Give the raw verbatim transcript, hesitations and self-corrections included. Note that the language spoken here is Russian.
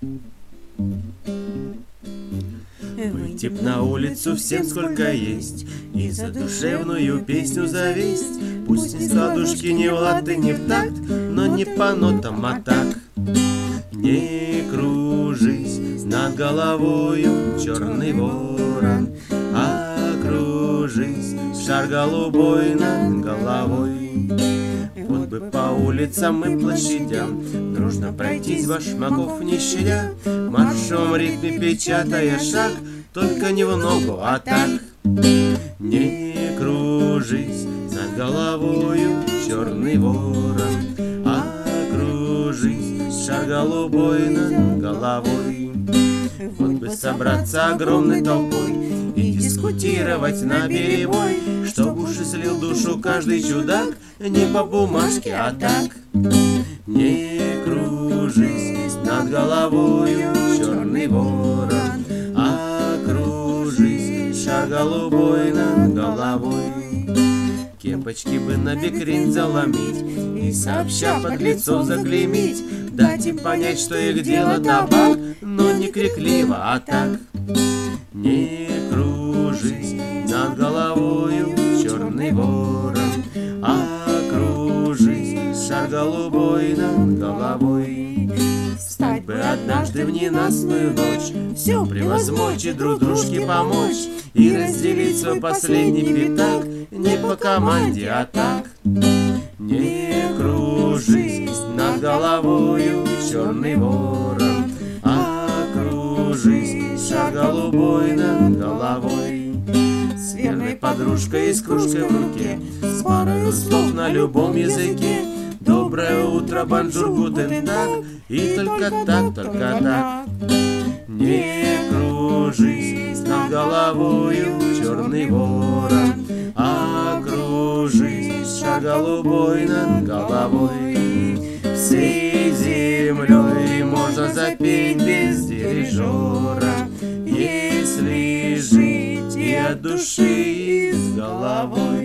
Выйти б на улицу всем, сколько есть, и задушевную песню завесть. Пусть не складушки, не в лад и не в такт, но не по нотам, а так. Не кружись над головою, черный ворон, а кружись, шар голубой над головой. Вот бы по улицам и площадям дружно пройтись, башмаков не щадя, в маршевом ритме печатая шаг, только не в ногу, а так. Не кружись над головою, черный ворон, а кружись, шар голубой над головой. Вот бы собраться огромной толпой и дискутировать наперебой, чтоб уши слил душу каждый чудак, не по бумажке, а так. Не кружись над головою, черный ворон, а кружись, шар голубой над головой. Кепочки бы на бекрень заломить и сообща подлецов заклеймить, дать им понять, что их дело табак, но не крикливо, а так. Не кружись над головою, черный ворон, а кружись, шар голубой над головой. Встать бы однажды в ненастную ночь, все превозмочь и друг дружке помочь, и разделить свой последний пятак, не по команде, а так. Не кружись над головою, черный ворон, а кружись, шар голубой над головой. С верной подружкой и с кружкой в руке, с парою слов на любом языке, доброе утро, бонжур, гутен так, и только так, только так. Не кружись над головою, черный ворон, а кружись, шар голубой над головой. Всей землей можно запеть без дирижера, если жить и от души, и с головой.